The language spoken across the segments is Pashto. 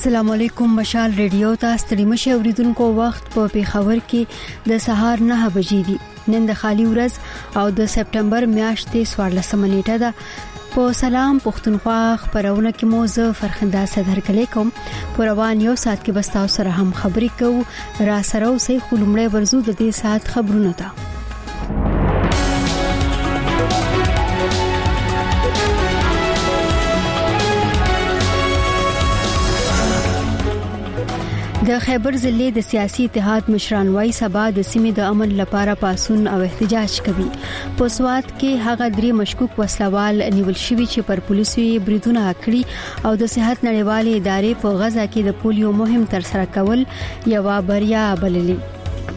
السلام علیکم مشال ریډیو ته ستړي مشه اوریدونکو وخت په پیښور کې د سهار 9 بجې دي نن د خالي ورځ او د سپټمبر میاشتې 14 نیټه ده په سلام پښتونخوا خبرونه کې مو زه فرخنده صدر کلی کوم په روان یو سات کې بستاو سره هم خبرې کوو را سره اوسې خلمړې ورزو د دې سات خبرونه ده د خیبر ضلع د سیاسي اتحاد مشران وايي سبا د سیمې د امن لپاره پاسون او احتجاج کوي په سوات کې هغه درې مشکوک وسلوال نیول شوی چې پر پولیسو یې بریدونه کړی او د صحت نړیوالې ادارې په غزا کې د پولیو مهم تر سره کول یو بریا بللې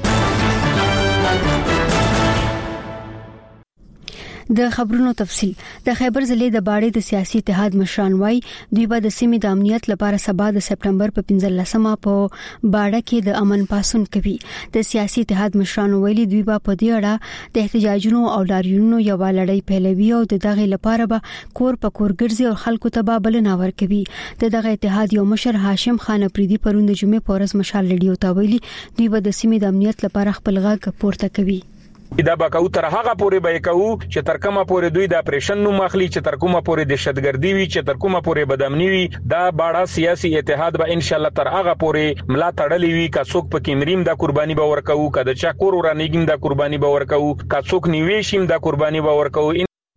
د خبرونو تفصيل د خیبر ضلع د باړې د سیاسي اتحاد مشران وايي دوی به د سیمې د امنیت لپاره سبا د سپټمبر په 15مه په باړه کې د امن پاسون کوي د سیاسي اتحاد مشران ویلي دوی به په دې اړه د احتجاجونو او لاریونونو یو لړۍ پیلوي او دغه لپاره به کور په کور ګرځي او خلکو ته به بلنه ورکوي دغه اتحاد یو مشر هاشم خان پریدي پروند جمعې پورز مشال ریډیو ته ویلي دوی به د سیمې د امنیت لپاره خپل غږ پورته کوي دا به کو تر هغه پورې به کو چې تر کومه پورې دوی د اپریشن نو مخلي چې تر کومه پورې دهشتګردي وي چې تر کومه پورې بدامني وي دا باړه سیاسي اتحاد به ان شاء الله تر هغه پورې ملا تړلې وي کا څوک په کیمریم د قرباني به ورکو کده چا کور ورانګیم د قرباني به ورکو کا څوک نیويشیم د قرباني به ورکو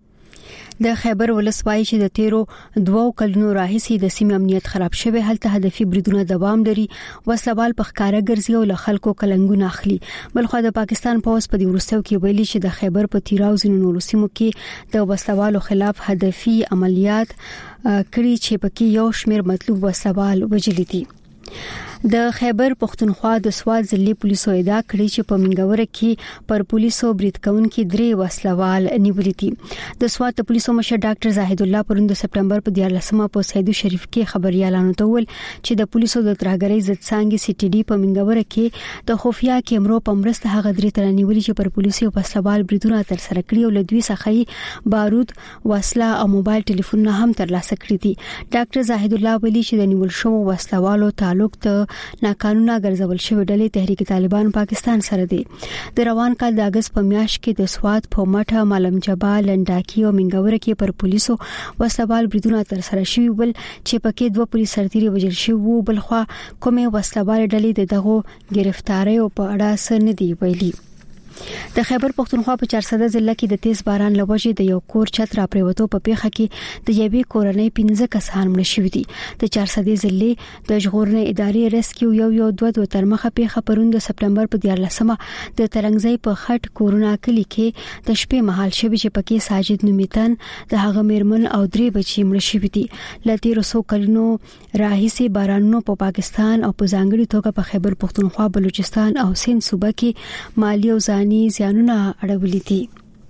د خیبر ولسوالۍ چې د تیرو 2 کلونو راهیسې د سیمې امنیت خراب شوی هلته هدفي بریدونه دوام لري وسلوال په ښکارا ګرځي او له خلکو کلنګونه اخلي بلخو د پاکستان پولیس په دې ورستو کې ویلي چې د خیبر په تیراو زینو سیمو کې د وسلوالو خلاف هدفي عملیات کړي چې پکې یو شمېر مطلوب وسلوال وجلي دي د خیبر پښتونخوا د سوات ضلع پولیسو ادعا کړې چې په منګوره کې پر پولیسو برید کوونکي 3 وسلوال نیولې دي د سوات پولیسو مشر ډاکټر زاهد الله پروند د سپټمبر په 14مه په سیدو شریف کې خبريالانو ته ول چې د پولیسو د ترهګرۍ ضد څنګه سی ټي ډي په منګوره کې د خفیا کیمرو په مرسته هغه 3 تر نیولې چې پر پولیسو وسلوال بریدونه تر سره کړی او له دوی څخه بارود وسله او موبایل ټلیفونونه هم ترلاسه کړی دي ډاکټر زاهد الله ویلي چې د نیول شوو وسلوالو تعلق ته ناقانونه ګرځول شوی ډلې تحریک طالبان پاکستان سره دی د روان کال د اگست په میاشت کې د سوات په مټه ملم جبال لنډاکی او منګوره کې پر پولیسو وسلوال بریدونه تر سره شوی ول چې پکې 2 پولیس سرتیري وژل شوی وو بلخو کومه وسلوال ډلې دغه گرفتاری او په اړه سر نه دی ویلي د خیبر پښتونخوا په 400 ضلع کې د تیز باران لوجې د یو کور چت را پریوتو په پیخه کې د یوې کورنۍ 15 کسان مړ شوي دي د 400 ضلع د ژغورنې ادارې ریسکیو یو دوه ترمخه پیخه پروند سپټمبر په 14مه د ترنګزۍ په خټ کورونا کلی کې د شپې مهال شوی چې پکې ساجد نومیتن د هغه میرمن او 3 بچي مړ شوي دي لته رسو کلونو راهیسي بارانونو په پاکستان او په ځانګړي توګه په خیبر پښتونخوا بلوچستان او سند صوبه کې مالی او زیانونه اړولې دي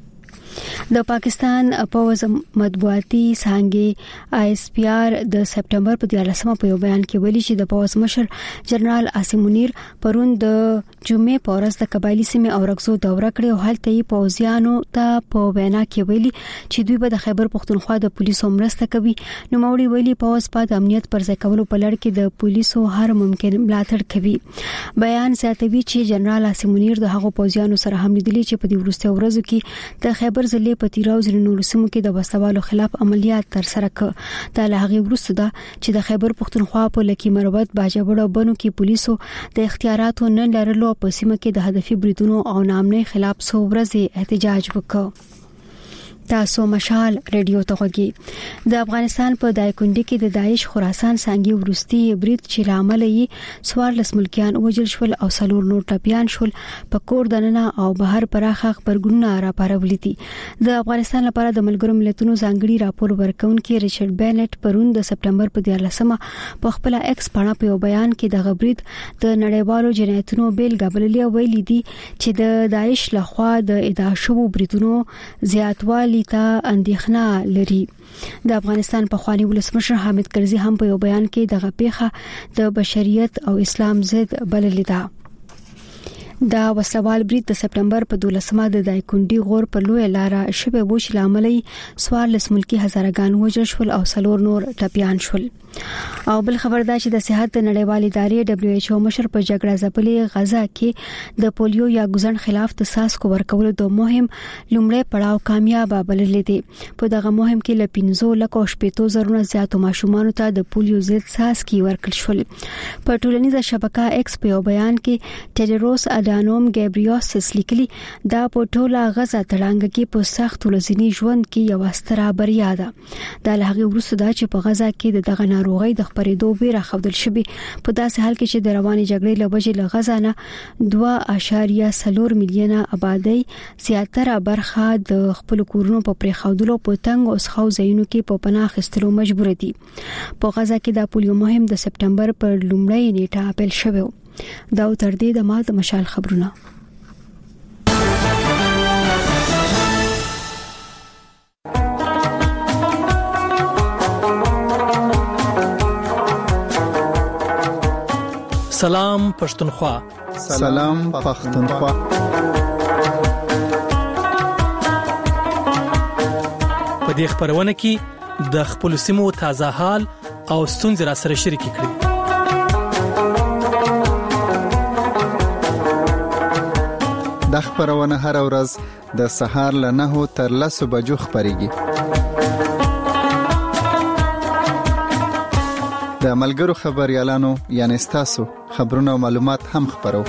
د پاکستان پوز مطبوعاتي څنګه آی اس پی آر د سپټمبر په 14مه په یو بیان کې ویلي چې د پوز مشر جنرال عاصم منیر پرون د جمعې پورز د قبایلی سیمه او رغزو دوره کړې او هلته یې پوزیانو ته په وینا کې ویلي چې دوی به د خیبر پښتونخوا د پولیسو مرسته کوي نو موري ویلي پوز په د امنیت پر ځای کولو په لړ کې د پولیسو هر ممکن ملاتړ کوي بیان زیاتوي چې جنرال عاصم منیر د هغو پوزیانو سره هم لیدلي چې په دې ورسته ورځو کې د خیبر ضلع په تیراو زینو سیمو کې د وسلوالو خلاف عملیات تر سره کړ د لغې ورسته ده چې د خیبر پښتونخوا په لکی مروت باجوړ بنو کې پولیسو د اختیاراتو نه لرلو په سیمه کې د هدفي بریدونو او نامنه خلاف سو ورځې احتجاج وکړ تاسو مشال ریډیو ته غږی د افغانستان په دایکنډي کې د داعش خراسان څنګه ورستي برید چې لامل یې 14 ملکیان وژل شول او 4 نور ټپيان شول په کور دننه او بهر پراخه خبرګونونه راپارولې دي د افغانستان لپاره د ملګرو ملتونو ځانګړي راپور ورکونکي ریچارډ بینټ پرون د سپټمبر په 14مه په خپل ایکس باندې په بیان کې د غبرید د نړیوالو جنایتونو بیلګه بللې ویلي دي چې د داعش لخوا د ادعا شوو بریدونو زیاتوالی ته اندېښنه لري د افغانستان په خواني ولسمشر حامد کرزي هم په یو بیان کې دغه پیښه د بشریت او اسلام ضد بللې ده دا وسوال برید د سپټمبر په 12مه د دایکنډي غور په لوی لار شبه وش لاملې 14 ملکی هزارګان وژل شول او 4 نور ټپيان شول او بل خبر دا چې د صحت نړیوال ادارې WHO مشر په جګړه ځپلې غزا کې د پولیو یا ګزن خلاف د ساسکو ورکولو د مهم لومړی پړاو کامیاب بللې دي. په دغه مهم کې ل 15,000 زیاتو ماشومان ته د پولیو ضد ساسکي ورکړل شول. په ټولنیزه شبکه ایکس په بیان کې ټیډروس اډانوم ګابریوسس لیکلي دا په ټوله غزا تړانګ کې په سخت ولزنی ژوند کې یو ستره بریا ده. د لغې وروسته دا چې په غزا کې دغه ناروغي د خبرېدو بیره خودل شوی په داسې حال کې چې د رواني جګړې له وجې له غزا نه 2.4 میلیونه آبادی زیاتره برخه د خپل کورونو په پریخودلو په تنګ او سخو ځایونو کې په پناه اخیستلو مجبور دي. په غزا کې د پولیو مهم د سپټمبر پر لومړۍ نیټه پیل شوی. دا تر دې د مال د مشال خبرونه. سلام پښتونخوا. سلام پښتونخوا. په دې خبرونه کې د خپل سیمو تازه حال او ستونزې را سره شریک کړئ. د خبرونه هر ورځ د سهار له 9 تر 10 بجو خبريږي. د ملګرو خبريالانو یعنی تاسو خبرونه او معلومات هم خبرو.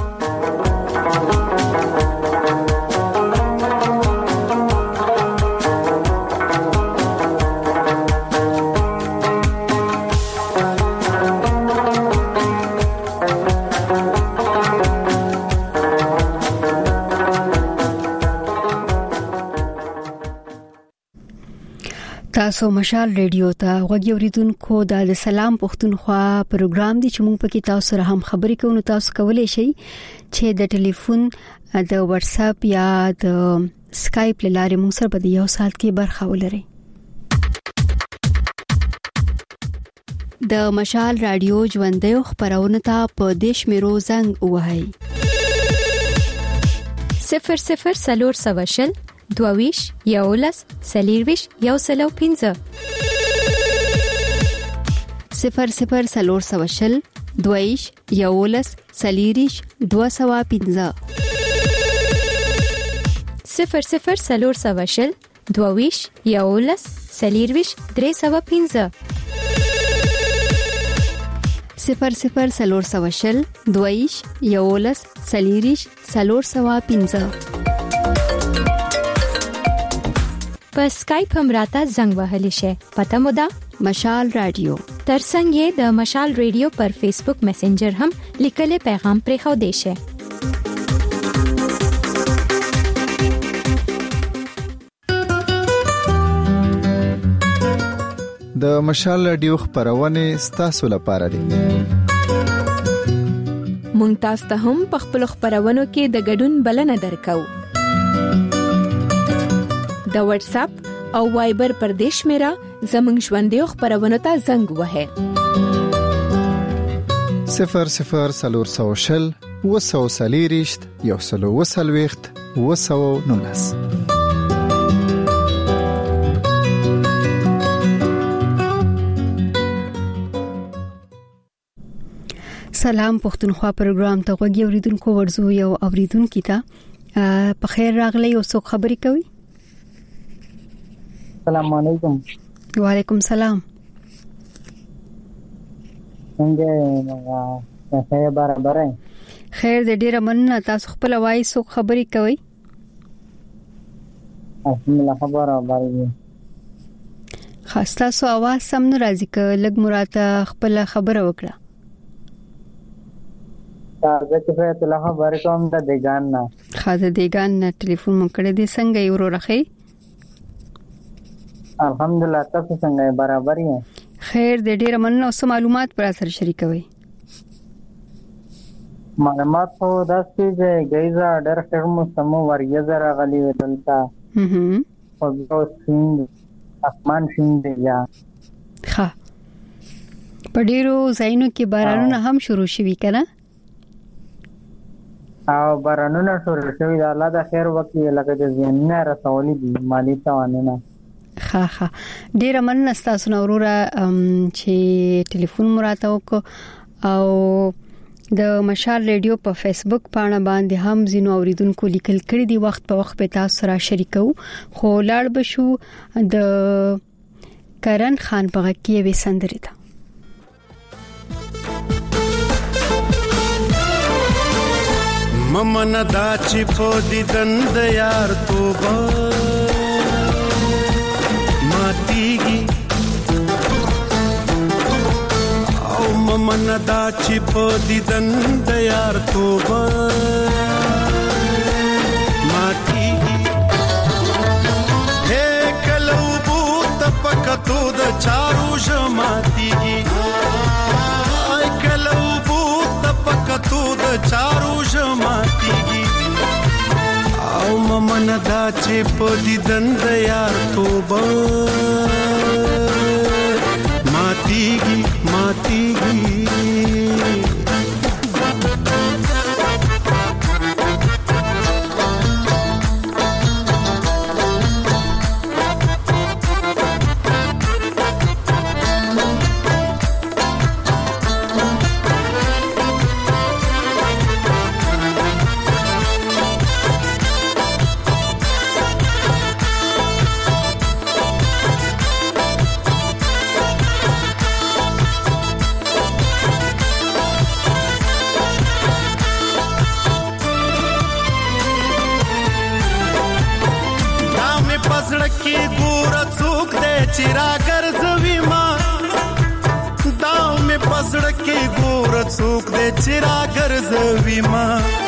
تاسو مشال ریډیو ته غوږی اوریدونکو د سلام پښتونخوا پروګرام دی چې موږ پکې تاسو سره هم خبرې کوو. تاسو کولای شئ چې د ټلیفون د واتس اپ یا د سکایپ لاره موږ سره په یو ساعت کې برخه ولرئ. د مشال رادیو ژوندۍ خبرونه ته په دیش میرو زنګ وهاي 00 دویش یولس سلیرویش یو سلو 15 00 دویش یولس سلیریش 215 00 دویش یولس سلیرویش 315 00 دویش یولس سلیریش 315 په سکایپ هم راته زنګ وهلی شي. پته مو ده مشال رادیو. ترڅنګ یې د مشال رادیو پر فیسبوک میسنجر هم لیکلي پیغام پرې خو دی شي. د مشال رادیو خبرونه ستاسو لپاره دي. مونږ تاسو ته هم په خپل خبرونو کې د ګډون بلنه درکو. د واتس اپ او وایبر پر دیش میرا زمنګ ژوندۍ خبرونه ته زنګ وهه 00 وسوسلیریشت یو سلو وسلويخت وسو نونس. سلام پښتونخوا پروګرام ته غوږی اوریدونکو ورزو یو اوریدونکو ته په خیر راغلی او څو خبرې کوي. السلام علیکم. وعلیکم سلام. څنګه خیر برابر ہے؟ خیر دې ډیره مننه. تاسو خپل وایي څو خبرې کوي؟ الحمدلله خبره برابر. خاصه سو आवाज سم نه راځي ک لګ مراته خپل خبره وکړه. تاسو ته ته له خبرې کوم د دیګان نه. خاطر دیګان نه ټلیفون مونږ کړی دی. څنګه یې ورورخی؟ الحمدلله تاسو څنګه برابر یې؟ خیر دې ډیره مننه. اوس معلومات پر سره شریکوي. معلومات خو دا چې غیزا ډېر خرمو سمو ورګه راغلی ودلتا. او د سین اسمان شین دی یا. ښه. په ډیرو ځایونو کې بارانونه هم شروع شوي کنه؟ او بارانونه شروع شوي. الله د خیر وکړي لکه د زینه رسولي دي مالی توانونه. ښه ډیر مننه تاسو نو وروره چې ټلیفون مراته وکړو او د مشال ریډیو په فیسبوک باندې باندې هم زینو اوریدونکو لیکل کړي دي وخت په وخت به تاسو سره شریکو خو لاړ بشو د کرن خان په غږ کې وسندري ده ممن دا چې په دیدن د یار توبه ماتيږي ممن دا چې په دیدن د یار توبه ماتيږي هې کلو بوت پکتو د چارو ژماتيږي ay کلو بوت پکتو د چارو ژماتيږي او ممن دا چې په دیدن د یار توبه ماتيږي चिरा गर्जवी मा दाव में पसड़ के गोर चूक दे चिरा गर्जवी मा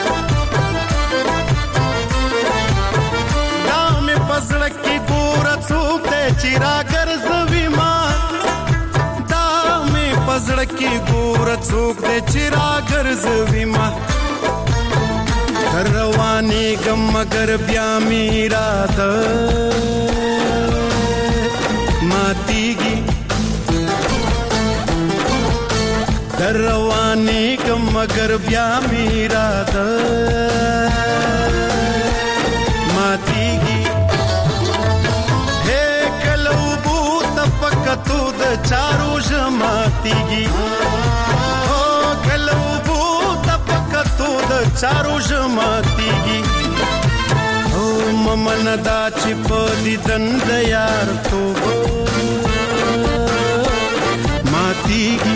दाव में पसड़ के गोर चूक दे चिरा गर्जवी मा दाव में पसड़ के गोर चूक दे चिरा गर्जवी मा रवानी गम मगर ब्या मेरा द मातीगी दरवानी कम मगर ब्या मेरा द मातीगी हे कलौ बूत पकतू द चारू जमातीगी हो कलौ बूत पकतू द चारू जमातीगी ओ ममन दा चिप दिदन द यार तो मातीगी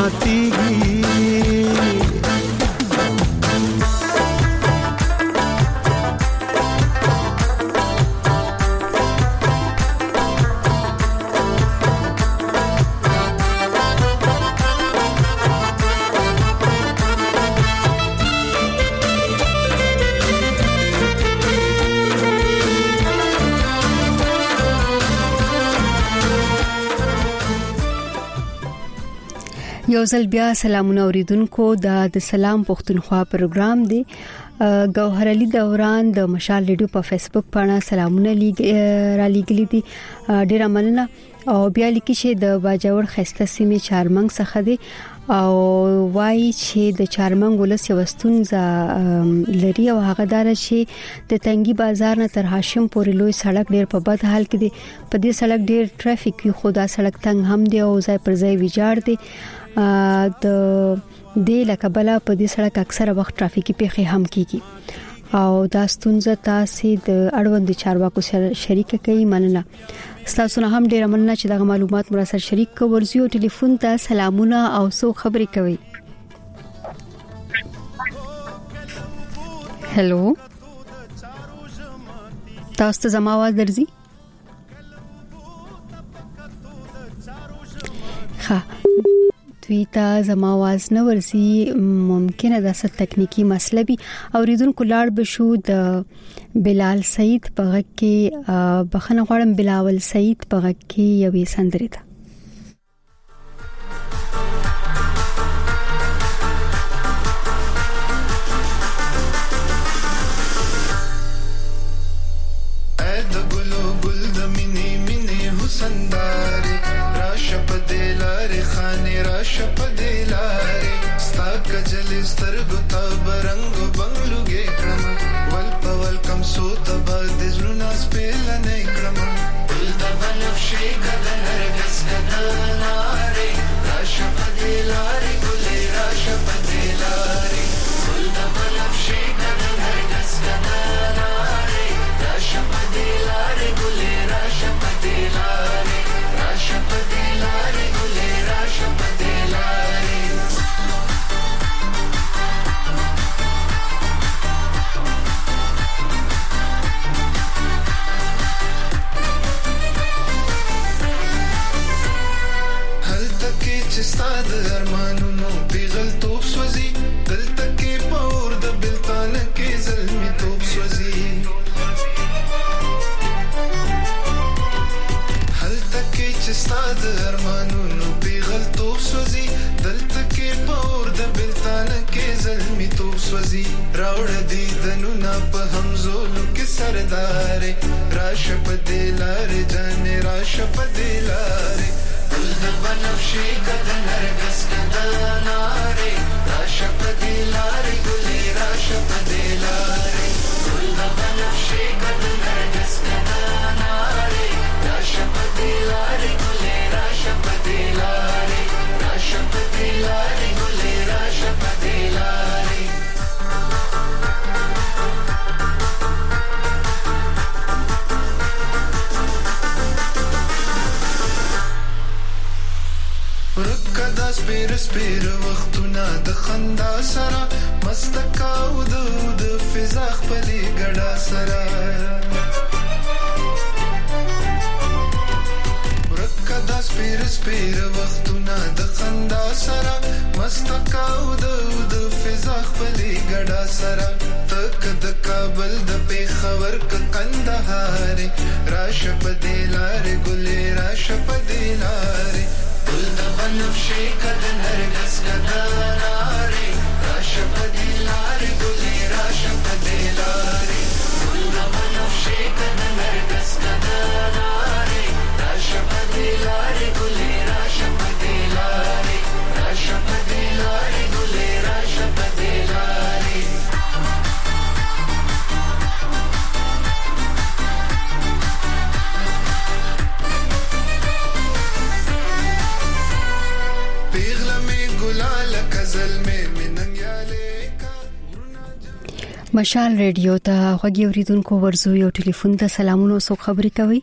یو ځل بیا سلامونه اوریدونکو د سلام پښتونخوا پروګرام دی ګوهر علي دوران د مشال ریډیو په فیسبوک باندې سلامونه را لګلې دي ډیر مننه او بیا لیکي چې د باجوړ خسته سیمه چارمنګ څخه دی او وای چې د چارمنګ ولس یوستون ز لري او هغه دار چې د تنګي بازار نه تر هاشم پورې لوی سړک ډیر په بد حال کې دی په دې سړک ډیر ټرافیک وي خو دا سړک تنګ هم دی او ځای پر ځای ویجاړ دی د دې لکبله په دې سړک اکثره وخت ټرافیکي پیښې هم کیږي او دا ستونزه تاسو د اړوند چارواکو سره شریک کړئ مننه تاسو نه هم ډیر مننه چې دا معلومات مر سره شریک کوئ ټلیفون ته سلامونه او سو خبرې کوي هالو تاسو ته زما आवाज درځي ها دوی ته زما आवाज نه ورسي ممکنه دا څه تکنیکی مسله وي اوریدونکو لاړ بشو د بلال سعید په غږ کې بخنه غواړم بلاول سعید په غږ کې یوې سندرې ده گل د بنفشې کده نرګس کده نارې راشه په دې لارې ګلې راشه په دې لارې گل د بنفشې کده نرګس کده نارې راشه په دې لارې ګلې راشه په دې لارې راشه په دې لارې ګلې راشه په دې لارې چستا د ارمانونو پیغل توپ سوزي دلته کې پور د بلتان کې زلمی توپ سوزي هلته کې چستا د ارمانونو پیغل توپ سوزي دلته کې پور د بلتان کې زلمی توپ سوزي راوړ دې دنونه په همزولو کې سردارې راشه په دې لارې جانې راشه په دې لارې گل د بنفشې کده نرګس کده نارې راشه په دې لارې ګلې راشه په دې لارې گل د بنفشې کده نرګس کده نارې راشه په دې لارې ګلې راشه په دې لارې راشه په دې لارې ګلې راشه په دې لارې ورکدا سپیر وختونه د خندا سره مستکاو د فضا خپلې ګډا سره ورکدا سپیر وختونه د خندا سره مستکاو د فضا خپلې ګډا سره تک د کابل د پیښور ک کندهار راشه په دې لارې ګلې راشه په دې لارې گل د بنفشې کده نرګس کده نارې راشه په دې لارې ګلې راشه په دې لارې گل د بنفشې کده نرګس کده نارې راشه په دې لارې ګلې راشه په دې لارې راشه په دې لارې ګلې راشه په دې لارې مشال ریډیو ته غوږی اوریدونکو ورزو یو ټلیفون ته سلامونه او خبري کوي.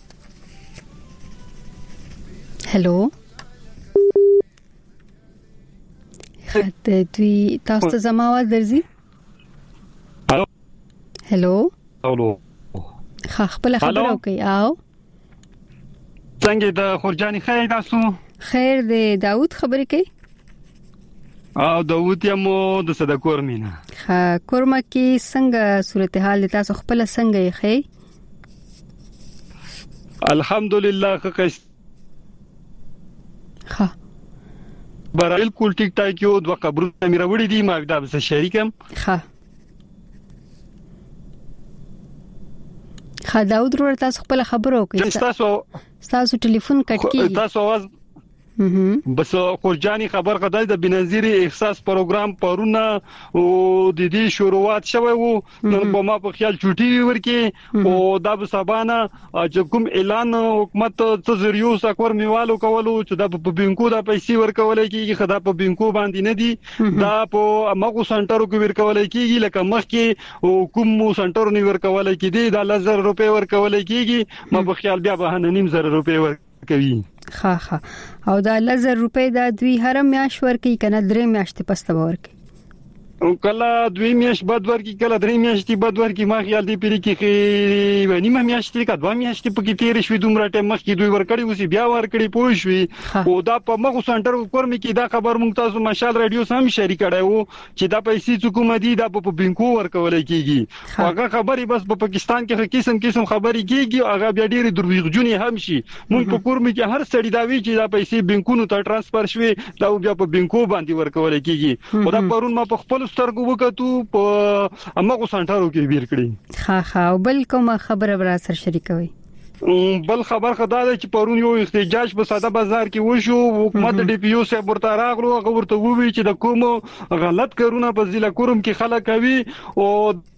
هلو خاطر دوی تاسو ته زما आवाज درځي؟ هلو خپل خبر او کوي او څنګه د خورجاني خیر تاسو؟ خیر دی داوود خبري کوي او داوود یمو د صدکور مینا کورما کې څنګه صورتحال تاسو خپل څنګه یې خې؟ الحمدلله خقیس ها برایل کول ټیک ټاک یو د قبرونه مې راوړې دي ما دا به شریکم ها داوود ورته تاسو خپل خبرو کوي تاسو ټلیفون کټ کی تاسو आवाज بس خورجاني خبر غدای د بنظیر احساس پروګرام پرونه او د دې شروعات شوه وو نن په ما په خیال چټي ورکی او د سبانه چې کوم اعلان حکومت ته زریو سکور میوالو کولو چې د بینکو د پیسې ورکول کیږي خدا په بینکو باندې نه دي دا په مغو سنټرو کې ورکول کیږي لکه مخکې کوم سنټرو نه ورکول کیږي د 1000 روپے ورکول کیږي ما په خیال بیا به 9,000 روپے ورکوي ها او دا 1000 روپے دا دوی هر میاش ورکی کنه درې میاشتې پسته ورکی کله دوی میاش بد ورکی کله درې میاشتې بد ورکی ما خیال دی پیری کې نیمه میاشتې کا دوه میاشتې پکې تیر شوې دومره ټیم مخکې دوی ورکړي اوسې بیا ورکړي پوه شوې او دا په مغو سنټر کورم کې دا خبر مونږ تاسو مشال رادیو سم شریک کړو چې دا پیسې حکومت دی دا په بینکو ورکول کیږي هغه خبري بس په پاکستان کې قسم خبري کیږي هغه بیا ډېری دروغجنې هم شي مونږ په کورم کې هر سړی دا وی چې دا پیسې بینکونو ته ترانسفر شوي دا بیا په بینکو باندې ورکول کیږي او دا پرون ما په خپل سترګو وکړو په امغه سنټرو کې ویر کړی ها بل کومه خبره برا سره شریکوي بل خبر خدای چې پرون یو احتجاج په ساده بازار کې وشو حکومت ډي پی او سه ورته راغلو هغه ورته ووی چې د کوم غلط کارونه په ضلع کورم کې خلک کوي او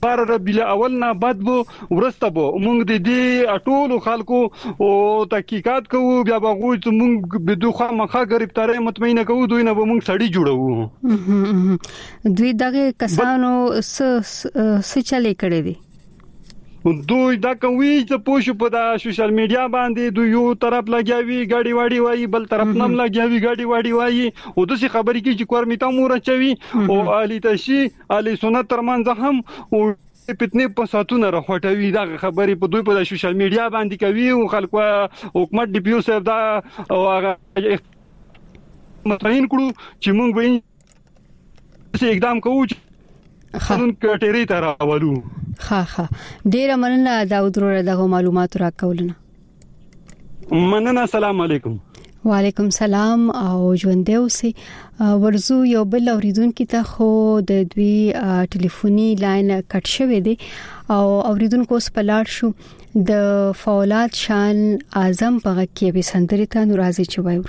بار ربیع الاول نه بعد وو ورسته وو موږ د دې ټولو خلکو او تحقیقات کوو بیا به غوښ موږ به دوه مخه گرفتاری مطمئنه کوو دوی نه به موږ سړی جوړو دوی دغه کسانو څه چلې کړې دي دوی دا کوي چې پوښ په دا سوشل میډیا باندې دوی یو طرف لګیاوي غاډي واډي وایي بل طرف نم لګیاوي غاډي واډي وایي او د څه خبرې کې چې کورمیتا مور چوي او علي تشي علي سنت ترمنځ هم او پتنې په ساتونه راخوټوي دا خبرې په دوی په سوشل میډیا باندې کوي او خلکو حکومت ډي پی او صاحب دا او هغه متعین کړو چې موږ به اقدام کوو قانون کټری ته راولو. ها ډیر مننه داود وروره دغه معلومات راکولنه. مننه. السلام علیکم. وعلیکم سلام او ژوند اوسئ. ورزو یو بل اوریدونکو ته خو د دوی ټلیفوني لاین کټ شوی دی او اوریدونکو سپلاړ شو د فولاد شان اعظم په کې به سندري ته ناراضي چوي.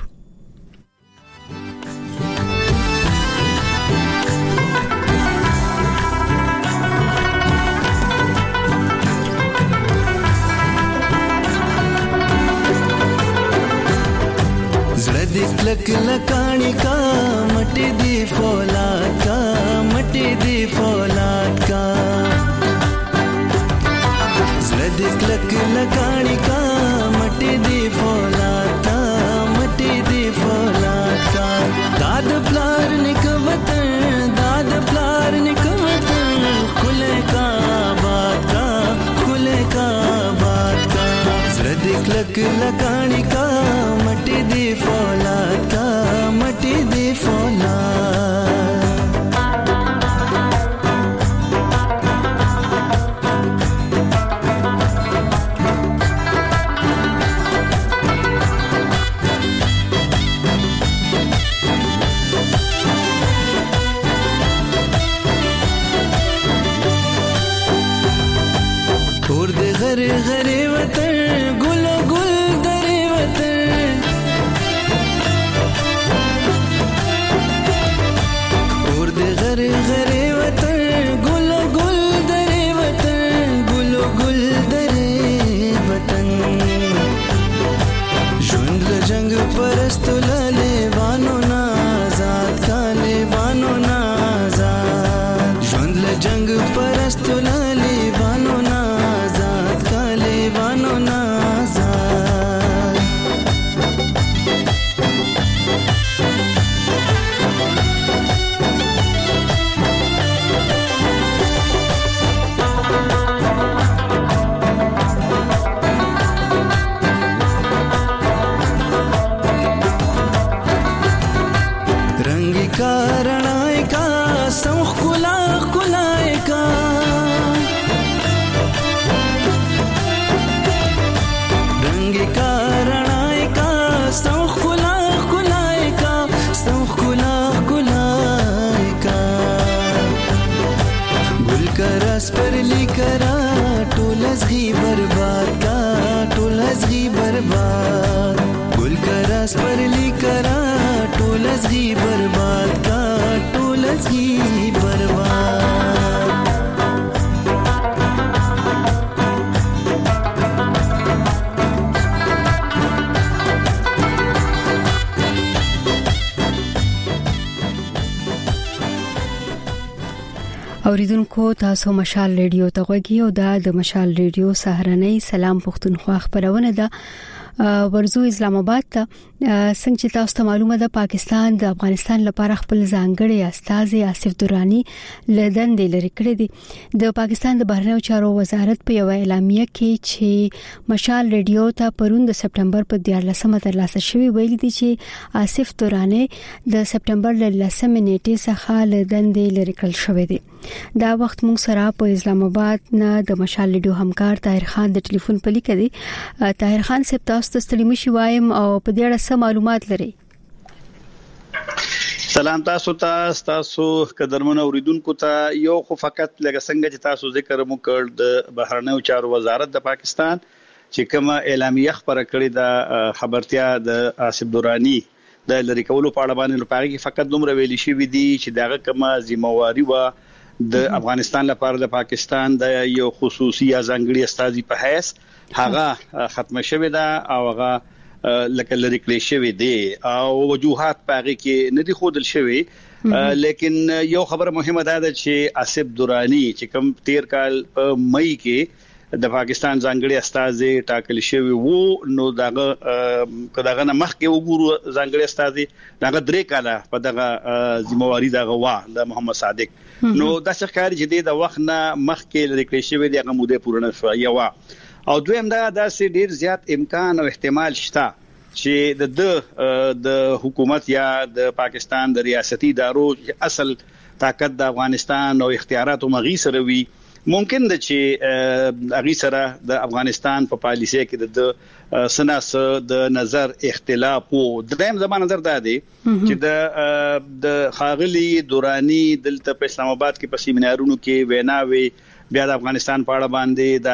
لک لکانی کا مٹی دی فولاد کا مٹی دی فولاد کا زلدک لک لکانی کا مٹی دی فولاد کا مٹی دی فولاد کا داد پلار نک وطن داد پلار نک وطن کھلے کا بات کا کھلے کا بات کا زلدک لک لکانی کا مٹی دی فولاد کا مٹی دی فولاد اور دے غری غری وطن گل گل دری وطن اور دے غری غری وطن گل گل دری وطن گل گل دری وطن ژوند له جنگ پرست لاله وانو نازاد کاله وانو نازاد ژوند له جنگ پرست لاله وانو نازاد کاله وانو نازاد رنگی کا رڼای کا سمخ کلا کلای کا رنگی کا رڼای کا سمخ کلا کلای کا سمخ کلا کلای کا گل کرس پر لیکرا ټول ازغي برباد کا ټول ازغي برباد گل کرس پر لیکرا ټول ازغي برباد کا ټول ازغي برباد اوریدونکو تاسو مشال ریډیو ته غوږی او د مشال ریډیو سهارنۍ سلام پښتونخوا خبرونه ده ورزو اسلام آباد ته څنګه چې تاسو ته معلومه ده پاکستان د افغانستان لپاره خپل ځانګړي استازي آصف درانی لدن د لری کړی دی د پاکستان د بهرنیو چارو وزارت په یو اعلامیه کې چې مشال ریډیو ته پروند د سپټمبر په 14مه ترلاسه شوی ویل دي چې آصف درانی د سپټمبر ل 10 نیټې څخه لدن د لری کړل شوی دی دا وخت موږ سره په اسلام آباد نه د مشال ریډیو همکار طاهر خان د ټلیفون په لیک دی طاهر خان صاحب تاسو ته ستړي مشي وایم او په دې اړه څه معلومات لري سلام تاسو قدرمن اوریدونکو ته یو خو فقط لکه څنګه چې تاسو ذکر مو کړ د بهرنیو چارو وزارت د پاکستان چې کومه اعلامیه خبره کړې ده خبرتیا د آصف درانی د لری کولو په اړه باندې لپاره کې فقط دومره ویل شي دي چې دغه کومه ذمہواری و د افغانستان لپاره د پاکستان د یو خصوصي ځانګړي استازي په حیث هغه ختم شوی دا او هغه لکه لری کلی شوی دی او وجوهات پاره کې نه دي خودل شوی لیکن یو خبره مهمه ده چې آصف درانی چې کوم 13 کال په مئی کې د پاکستان ځانګړي استازي ټاکل شوی وو نو داغه کداغه نه مخکې وګورو ځانګړي استازي داغه 3 کاله په دغه ذمہواری دغه وا د محمد صادق نو د ښکاری چې د وخت نه مخکې لري کړی شوی دغه موده پوره نه شو یو او دویم دا داسې ډیر زیات امکان او احتمال شته چې د حکومت یا د پاکستان د ریاستي ادارو اصل طاقت د افغانستان او اختیارات او مغي سره وي ممکن ده چې اغي سره د افغانستان په پالیسي کې د سناس د نظر اختلاف او دریم زمانه نظر ده دي چې د خاغلی دورانی دلته په اسلام آباد کې په سیمینارونو کې ویناوي بیا د افغانستان په اړه باندې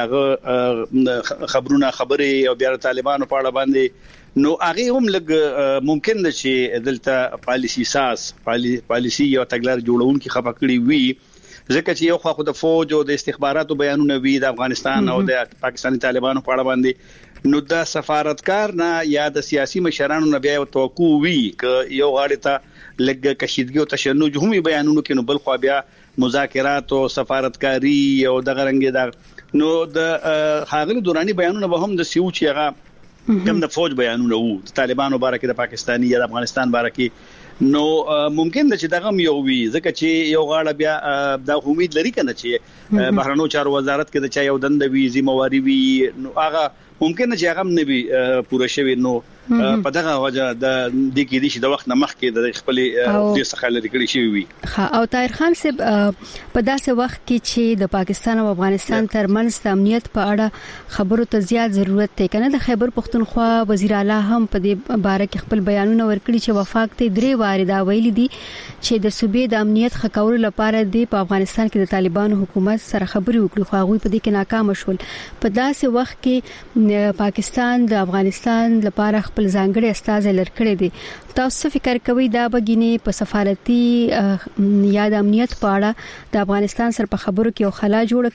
دغه خبرونه خبري او بیا د طالبانو په اړه باندې نو هغه هم لګ ممکن ده چې دلته پالیسي ساس پالیسي او تګلار جوړون کې خپکړي وي ځکه چې یو خو د فوج او د استخباراتو بیانونه وی د افغانستان او د پاکستاني طالبانو په اړه باندې نو د سفارتکار نه یا د سیاسي مشرانو نه بیا توقع وی ک یو غاړه ته لګ کشیدګي او تشنج هم بیانونه کې نو بل خو بیا مذاکرات او سفارتکاری او د غرنګي دا نو د خاغلی دورانی بیانونه به هم د سیوچ هغه کوم د فوج بیانونه وو د طالبانو باره کې د پاکستاني یا د افغانستان باره کې نو ممکن ده چې دغه یو وی ځکه چې یو غاړه بیا د امید لري کنه چې بهرنیو چارو وزارت کې د چا یو دند وی ذمہواری وی نو هغه ممکن چې هغه نه وي پوره شوی نو په دغه وجه د دې کې دي چې د وخت نه مخکې د خپل د څخه لري کړی شوی وي او طاهر خان صاحب په داسې وخت کې چې د پاکستان او افغانستان ترمنځ د امنیت په اړه خبرو ته زیات ضرورت دی کنه د خیبر پختونخوا وزیر اعلی هم په دې باره کې خپل بیانونه ورکړي چې وفاق ته 3 واره دا ویلي دي چې د صوبې د امنیت خکول لپاره د پاکستان کې د طالبانو حکومت سره خبري وکړي خو هغه په دې کې ناکام شول په داسې وخت کې پاکستان د افغانستان لپاره خپل ځانګړي استازي لرکړي دي تاسو فکر کوئ دا بګینه په سفارتي یا د امنیت په اړه د افغانستان سره په خبرو کې یو خلا جوړ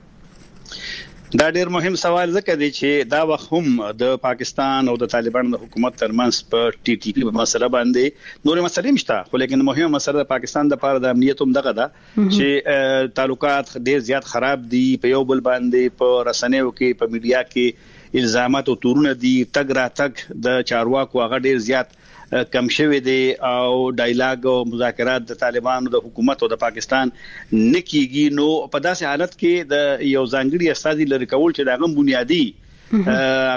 کړي دا ډیر مهم سوال ځکه دی چې دا وخت هم د پاکستان او د طالبانو د حکومت ترمنځ په ټي ټي پی په مسله باندې نورې مسلې مشته خو لیکن مهمه مسله د پاکستان د لپاره د امنیت هم دغه ده چې تعلقات ډیر زیات خراب دي په یو بل باندې په رسنیو کې په میډیا کې الزامات او تورونه دي تګ را تګ د چارواکو هغه ډیر زیات کم شوی دی او ډایلاګ او مذاکرات د طالبانو د حکومت او د پاکستان نکیږي نو په داسې حالت کې د یو ځانګړي استازي لري کول چې دغه بنیادی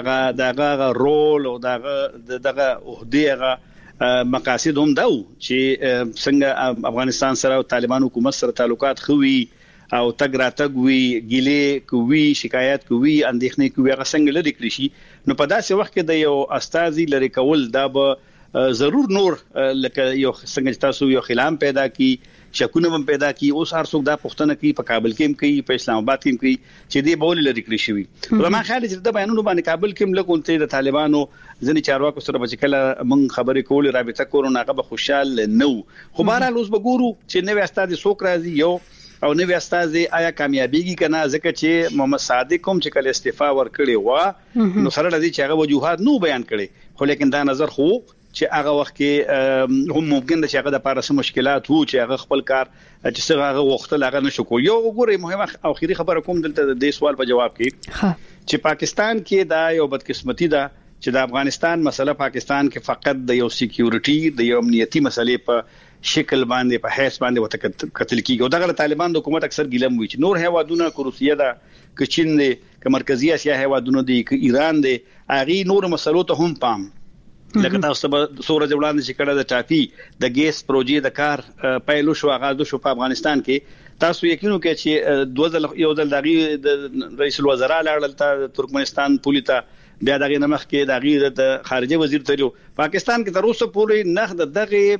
هغه رول او دغه عہده هغه مقاصد هم دا چې څنګه افغانستان سره او طالبان حکومت سره تعلقات خوي او تګ را تګ وی ګیله کوي شکایت کوي اندېښنې کوي هغه څنګه لري کړی شي نو په داسې وخت کې د یو استازي لري کول دا به ضرور نور لکه یو څنګه تاسو یو خلام پیدا کی شکونه هم پیدا کی اوس هر څوک دا پښتنه کی په کابل کې کوي په اسلام آباد کې کوي چې دی بول لري کړی شي زما خیال چې د بیانونو باندې کابل کې لکونته د طالبانو ځنی چارواکو سره چې کله من خبرې کول رابطه کورونه هغه به خوشاله نو خو بهرحال اوس وګورو چې نوې استاد څوک راځي یو او نوې استاد آیا کامیابیږي کنه ځکه چې محمد صادق کوم چې کله استعفا ورکړي و نو سره لدی چې هغه وجوهات نو بیان کړي خو لیکن دا نظر خو چې هغه وخت کې هم ممکن ده چې هغه د پارسه مشکلات وو چې هغه خپل کار چې څنګه هغه وخت لاغه نشو کو یو وګورئ مهمه اخیری خبره کوم دلته د دې سوال په جواب کې چې پاکستان کې دا یو بدقسمتي ده چې د افغانستان مسله پاکستان کې فقط د یو سکیورټي د یو امنیتي مسلې په شکل باندې په حیث باندې وته قتل کیږي او دغه طالبان د حکومت اکثر ګیلم وي چې نور هیوادونه روسیه ده ک چین ده ک مرکزی اسیا هیوادونه دي ک ایران ده اغي نور مسلو ته هم پام لکه تاسو به سورج وړاندې چې کړه د ټاپي د ګیس پروژې د کار پایلو شو آغاز شو په افغانستان کې تاسو یقینو کې چې یو ځل د رئیس الوزرا لاړل ته ترکمنستان پولیتا بیا دغه نمخ کې د خارجه وزیر تلو پاکستان کې تر اوسه پورې نه دغه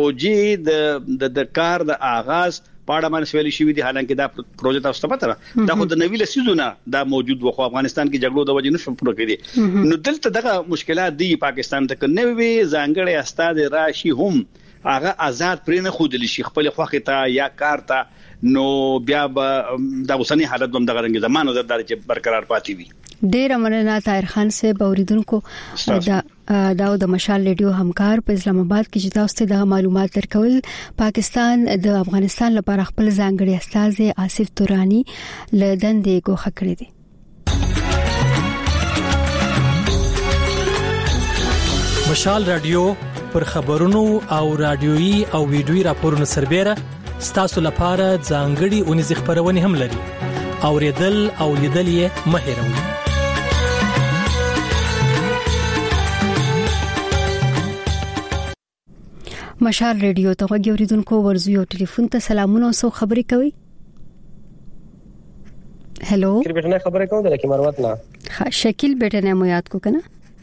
پروژې د کار د آغاز پاړه باندې ویل شوې دي حالانکه دا پروژه تاسو ته پته ده دا خو د نوې لسیزونه دا موجود و خو افغانستان کې جګړو د وجې نشو پوره کړی نو دلته دغه مشکلات دي پاکستان ته کنه وی ځانګړي استاد راشي هم هغه آزاد پرې نه خودلی شي خپل خوخه ته یا کار ته نو بیا به د اوسنی حالت هم د غرنګ زمانه زردار چې برقرار پاتې وي. ډیر مننه طاهر خان صاحب اوریدونکو د مشال ریډیو همکار په اسلام آباد کې چې تاسو ته د معلومات درکول. پاکستان د افغانستان لپاره خپل ځانګړي استازي آصف تورانی له دندې ګوښه کړی دی. مشال رادیو پر خبرونو او رادیويي او ویډیويي راپورونو سربېره ستاسو لپاره ځانګړي اونیز خبرونه هم لري. اوریدل او لیدل یې مه هېروئ. مشال ریډیو ته غوږی اوریدونکو ورزو یو ټلیفون ته سلامونه او خبرې کوي. هلو شکیل بیٹنه خبرې کوم د مروت نه. شکیل بیٹنه مو یاد کو کنه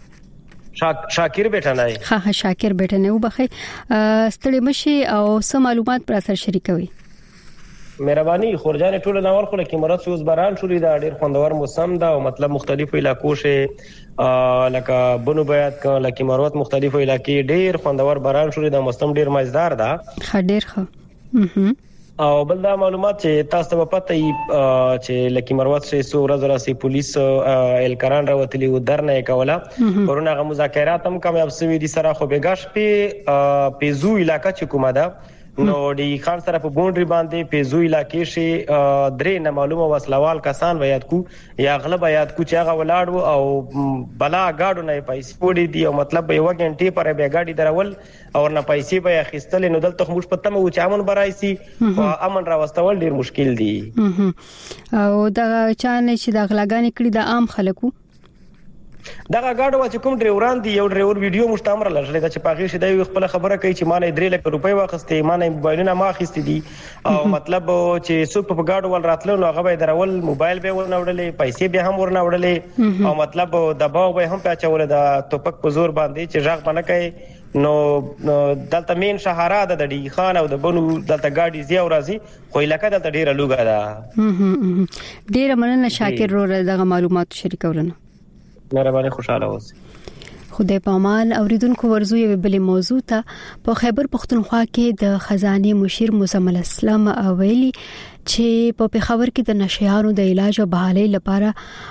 شاکر بیٹنه ها شاکر بیٹنه وبخي ستړي مشي او سم معلومات پر اثر شریکوي. مهرباني خورجان ټول ناول خو لکه مراد سوز باران شوري دا ډیر خوندور موسم دا او مطلب مختلفو علاقو شه لکه بنو بیات کا لکه مراد مختلفو علاقې ډیر خوندور باران شوري دا موسم ډیر مزدار دا ډیر ښه. او بل دا معلومات چې تاسو ته پته چې لکه مراد شه سو ورځ راسي پولیس الکران راوتلی و درنه کوله ورونه غو مذاکرات هم کامیاب شوي دي سره خو بګاش په پیزو علاقہ چې کومه ده نو دی خان سره په بونډري باندې پیزو علاقې شي درې نه معلومه وسلوال کسان ویاد کو یا غلب یاد کو چې هغه ولاړ او بلا گاډو نه پیسې پوډي دي او مطلب یو غنټه پر به گاډي درول او نه پیسې به اخیستل نو دلته موږ پته مو چې امن برایسي او امن راوستول ډیر مشکل دي. او دا چانه چې د غلاګانی کړي د عام خلکو دغه گاډو چې کوم ډرایوران دي یو ډرایور ویډیو مشتمر لږه دا چې پاغي شي د خپل خبره کوي چې مانه 3 لک روپۍ واخستې مانه موبایلونه ما اخیستې دي او مطلب چې څوک په گاډو ول راتلو نو هغه به درول موبایل به ورنوړلې پیسې به هم ورنوړلې او مطلب دباو به هم پچول د توپک په زور باندې چې ژغ باندې کوي نو دلته مين شهره د ډی خان او د بنو دلته گاډي زیاو راځي خو لکه دلته ډیره لوګه ده. ډیره مننه شاکر رو دغه معلومات شریکولنه. مهرباني خوشاله اوسئ. خدای پامان اوریدونکو ورزو یو بل موضوع ته په خیبر پختونخوا کې د خزانه مشیر مزمل اسلام اویلی چې په پیښور کې د نشيانو د علاج او بحالي لپاره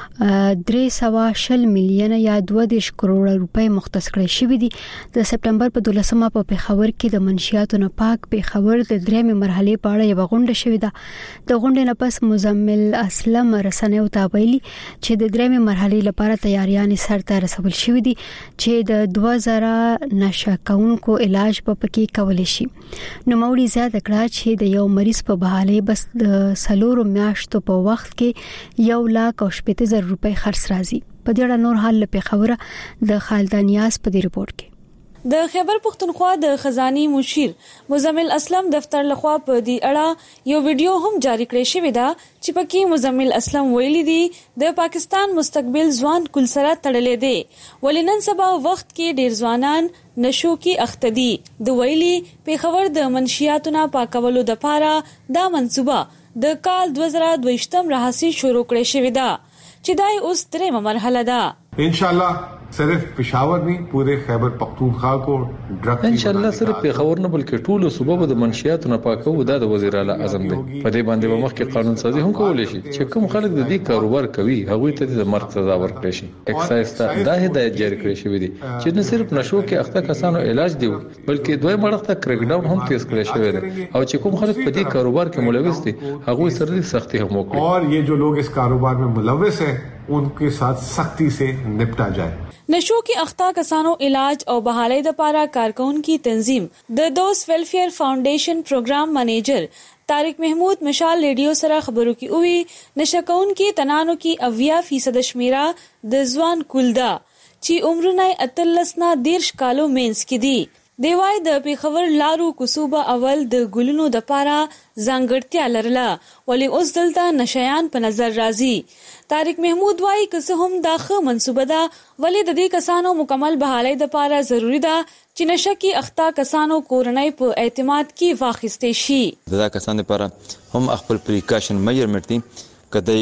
320 میلیون یا 2.2 کروڑ روپۍ مختص کړي شوې دي. د سپټمبر په 12مه په پیښور کې د منشیاتو نه پاک پیښور د درېمې مرحله په اړه یو غونډه شوې ده. د غونډې نه پس مزمل اسلام رسنیو ته ویلي چې د درېمې مرحله لپاره تیاریان سرته رسول شوې دي چې د 2000 نشه کونکو علاج په پکې کول شي. نو موري زیاته کړه چې د یو مریض په بحالي بس د سلورو میاشتو په وخت کې 1,70,000 روپۍ خرڅ راځي. په دې اړه نور حال په خبره د خالدانیاس په دې رپورت کې د خیبر پختونخوا د خزاني مشیر مزمل اسلم دفتر لخوا په دې اړه یو ویډیو هم جاری کړی شوی دا چې پکې مزمل اسلم ویلي دي د پاکستان مستقبل ځوان کل سره تړلې دي ولنن سبا وخت کې ډیر ځوانان نشو کې اختدي د ویلي پیښور د منشیاتو نه پاکولو د پاره دا منصوبه د کال 2022 راهسي شروع کړې شوې ده چې دای اوس درېمه مرحله ده. انشاءالله صرف پېښور نه پوره خیبر پختونخوا کو ډرګ انشاءالله صرف پېښور نه بلکې ټول صوبه د منشیاتو نه پاکو د وزیر اعلی اعظم دی. په دې باندې به مخکې قانون سازي هم کولای شي چې کوم خلک د دې کاروبار کوي هغه ته د مرګ سزا ورکړي شي. اکسایز ته دا هدایت جاری کړی شوی دی چې نه صرف نشو کې اخته کسانو علاج دی بلکې دوی مړه ته کریک ډاون هم تیز کړی شوی دی او چې کوم خلک په دې کاروبار کې ملوث دي هغه سره سختي هم وکړي اور یہ جو لوگ اس کاروبار میں ملوث ہیں ان کے ساتھ سختی سے نپٹا جائے. نشو کې اخته کسانو علاج او بحالي د پاره کارکونکو تنظیم د دوست ویلفیر فاونډیشن پروګرام منیجر طارق محمود مشال ریډیو سره خبرو کې وی نشکون کې تنانو کې 80% شمیره د ځوان کولدا چې عمرونه 13 نه 13 کالو مینس کې دي. دیوای د پیښور لارو کوسوبه اول د ګلونو د پاره ځانګړتیا لرله ولی اوس دلته نشیان په نظر راځي. طارق محمود وايي که هم داخه منصوبه ده ولی د دې کسانو مکمل بحالي د پاره ضروری ده چې نشکی اختا کسانو کورنۍ په اعتماد کې واخیستې شي. دا کسان لپاره هم خپل پریکاشن میجرمنټ دي کدی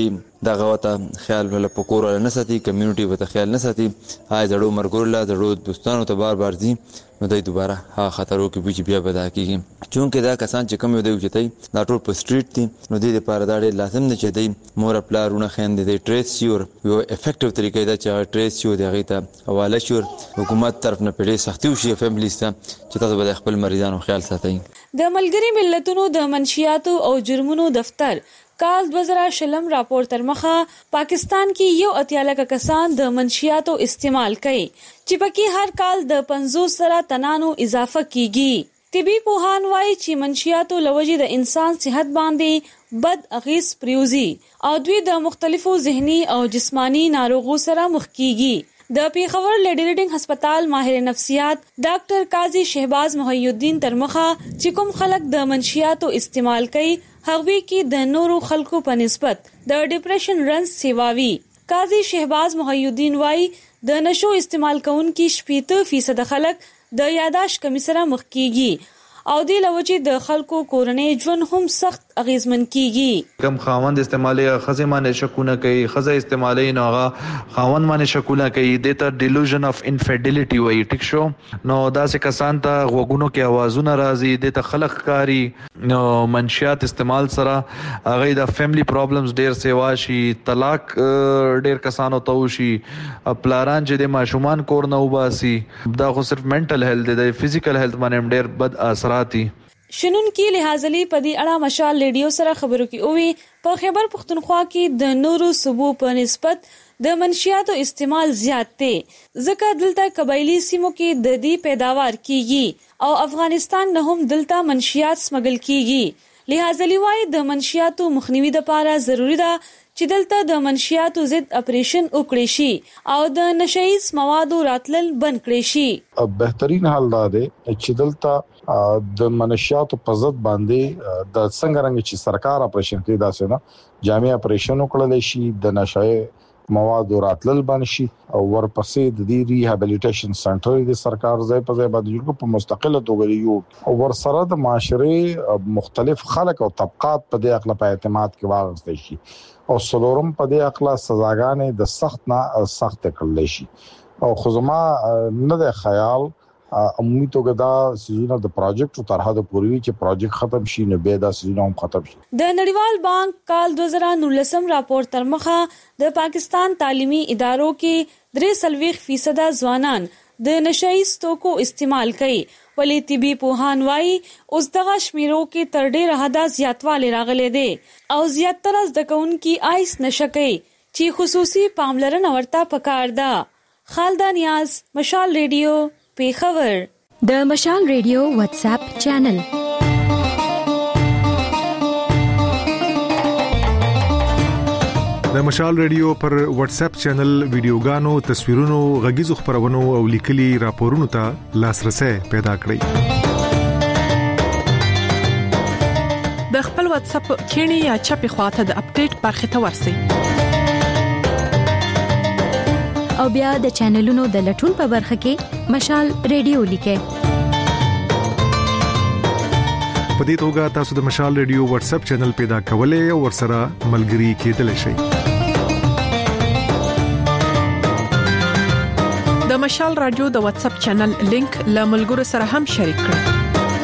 دا غوته خیال ول پکور نه ساتي کمیونټي وته خیال نه ساتي هاي زړو مرګور لا زړو دوستانو ته بار دي نو دوی دوباره ها خطرو کې بیا بدا کیږي چونکه دا کسان چې کوم دی چې دا ټول په سټریټ دي نو د دې لپاره دا ډېر لازم دی چې دوی مور پلارونه خويندې د ټریس شور یو افیکټیو طریقې دا چې ټریس شو دی هغه ته حواله شور حکومت طرف نه پیډې سختي وشي فیملیز ته چې تاسو به خپل مریضانو خیال ساتئ د ملګری ملتونو د منشیاتو او جرمونو دفتر کال 2020 راپور تر مخه پاکستان کې یو اتیاله کسان د منشیاتو استعمال کوي چې پکې هر کال د 50 سره تنانو اضافه کیږي طبي پوهان وايي چې منشیاتو لوجې د انسان صحت باندې بد اغیز پریوزي او دوی د مختلفو ذهني او جسمانی ناروغو سره مخ کیږي د پیښور لیډی ریډینګ هسپتال ماهر نفسیات ډاکټر قاضي شهباز محی الدین ترمخه چې کوم خلک د منشیاتو استعمال کوي هغوی کې د نورو خلکو په نسبت د ډیپریشن رنز سیواوي قاضي شهباز محی الدین وايي د نشو استعمال کوونکي 70% خلک د یاداشت کمی سره مخ کیږي او د لوجې د خلکو کورنۍ ژوند هم سخت اغیزمن کیږي کم خاوند استعمالي خزه باندې شکونه کوي خزه استعمالي نوغه خاوند باندې شکونه کوي د ته ډیلوژن اف انفیډیلیټي وای ټیک شو نو دا څه کسان ته غوګونو کې आवाजونه راځي د ته خلق کاری نو منشیات استعمال سره هغه د فیملی پرابلمز ډیر سیوا شي طلاق ډیر کسانو ته وشي پلاران چې د ماشومان کور نه وباسي دا خو صرف منټل هیلث دی فزیکل هیلث باندې ډیر بد اثراتي شنن کې لحاظلی پدی اړه مشال ریډیو سره خبرو کې اووي په خیبر پختونخوا کې د نورو صوبو په نسبت د منشیاتو استعمال زیات دی ځکه دلته قبایلی سیمو کې د دې پیداوار کیږي او افغانستان نه هم دلته منشیات سمګل کیږي لحاظلی وايي د منشیاتو مخنیوي لپاره ضروری ده چې دلته د منشیاتو ضد اپریشن وکړي شي او د نشایز موادو راتلل بند کړي شي بهترین حل دا دی چې دلته د منشیاتو په ضد باندې د څنګه رنګ چې سرکار اپریشن کوي دا څنګه جامع اپریشن وکړل شي د نشای مواد راتلل باندې شي او ورپسې د دې ریهابلیټیشن سنټر د سرکار ځای په ځای باندې جوړ په مستقله توګه یو او ورسره د معاشره مختلف خلک او طبقات په دې اخلاق په اعتماد کې واغستې شي او سلورم په دې اخلاق سزاګانې د سخت نه سخت کړل شي او خصوصا نه د خیال عمومي توګه دا سيزونه د پروجیکټ تر حد پورې چې پروجیکټ ختم شي نه به دا سيزونه هم ختم شي د نړیوال بانک کال 2019 راپور تر مخه د پاکستان تعلیمي ادارو کې 43% ځوانان د نشایز توکو استعمال کوي ولی طبي پوهان وايي اوس دغه شمیرو کې تر ډیره حدا زیاتوالی راغلی دی او زیاتره ځکهونکي آیس نشکي چې خصوصي پاملرنه ورته پکار ده خالدا نیاز مشال ریډیو پیښور د مشال ریډیو واتس اپ چینل د مشال ریډیو پر واتس اپ چینل ویډیوګانو تصویرونو غږیزو خبرونو او لیکلي راپورونو ته لاسرسي پیدا کړئ د خپل واتس اپ کینی یا چپی خواته د اپډیټ برخه ته ورسئ او بیا د چینلونو د لټون په برخه کې مشال ریډیو لیکه په دې توګه تاسو د مشال ریډیو واتس اپ چینل پیدا کولای او ورسره ملګري کېدلی شئ د مشال رادیو د واتس اپ چینل لینک له ملګرو سره هم شریک کړئ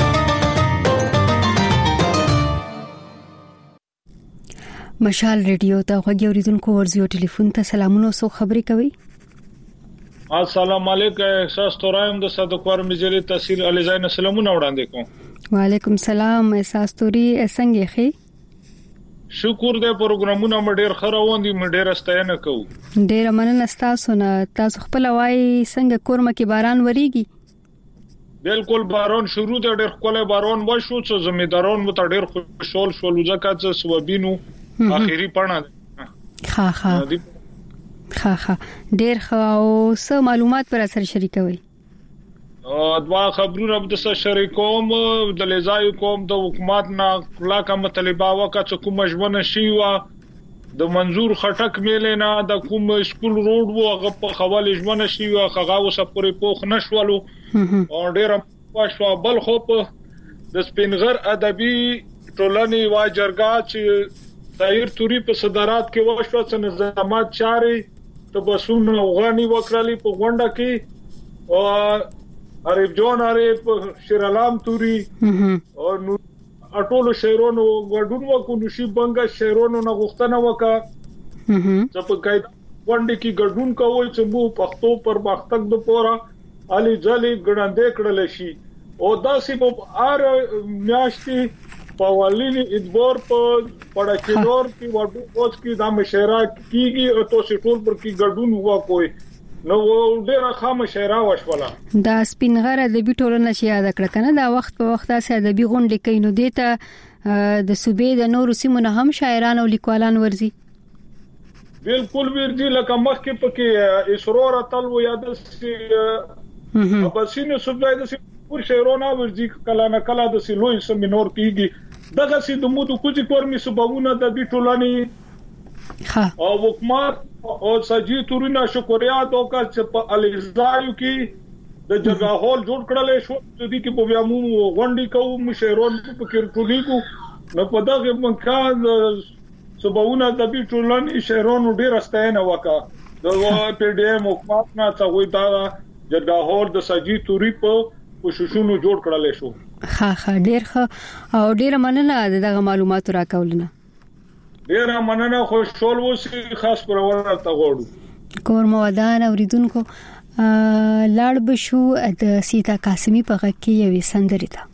مشال ریډیو ته غوږی اوریدونکو ورزيو ټلیفون ته سلامونه او خبري کوي السلام علیکم احساس تورایم د صدقوار مجلې تحصیل علی زین سلامونه وړاندې کوم وعلیکم السلام احساس توري څنګه خې شکر دې پروګرامونه مډیر خروان دي مډیر استاینه کوم ډیر مننه تاسو نه تاسو خپل وای څنګه کورمه کې باران وریږي بالکل باران شروع ده ډیر خپل باران وشو چې زمیداران مت ډیر خوشحال شول ځکه چې سوبینو اخیری پړنه ها ډیر خو څه معلومات پر اثر شریکوي دوا خبرونه د شریکوم د لزای کوم د حکومت نه کلا کوم طالبا وکړه چې کوم ژوند شي وا د منظور خټک میلې نه د کوم سکول روډ وو هغه په حواله ژوند شي وا هغه اوس پورې پوخ نشولو او ډیر پښوا بل خو په د سپینغر ادبي ټولنې وا جرګه چې طاهر توري په صدارات کې وشو چې نظامات چارې تبسم افغاني وکړالي په غونډه کې او عرب جون عرب شیرالام توري او اټولو شهرونو ګډون وکړو شي بنګا شهرونو نه غوښتنه وکړه چې په قاعده غونډه کې ګډون کوي چې مو پښتو پر مختګ د پورا علي ځلې ګړندې کړل شي او داسې په ار میاشتې په ولینی ادبار په پړکینور کې وډو اوس کې د مشره کیږي او تاسو ټول پر کې ګډون هوا کوي نو ډیره خامه شهره وشوله دا سپینغره د بیټولنه چې یاد کړ کنه دا وخت په وخت اسه د بي غونډې کینو دیته د صوبې د نورو سیمو هم شاعران او لیکوالان ورزي بالکل ورزي لکه مخکې پکې اسرور تل و یاد سي په سینې صوبای د پور شهرونه ورځي کله نه کله د سلوي سیمینار کیږي دغه سي د مودو کوجی کورمي صوبونه د دې ټولنې او حکومت او سجی تورنا شکریا دوکا چې په الیزایو کې د جګه هول جوړ کړل شو د دې کې په بیامو غونډي کوم شهرون په کېرټولیکو نو په دغه مکان صوبونه د دې ټولنې شهرونو ډیر استاینه وکا د پی ډی ام حکومت نه څوی دا جګه هول د سجی توري په کوششونو جوړ کړل شو ها ډیر ښه او ډیر مننه دغه معلومات راکولنه ډیر مننه خوشحال اوسئ خاص پرونه ته غوړو کورمو ودان اوریدونکو لاړ بشو د سیتا قاسمی په غږ کې یوې سندرې ته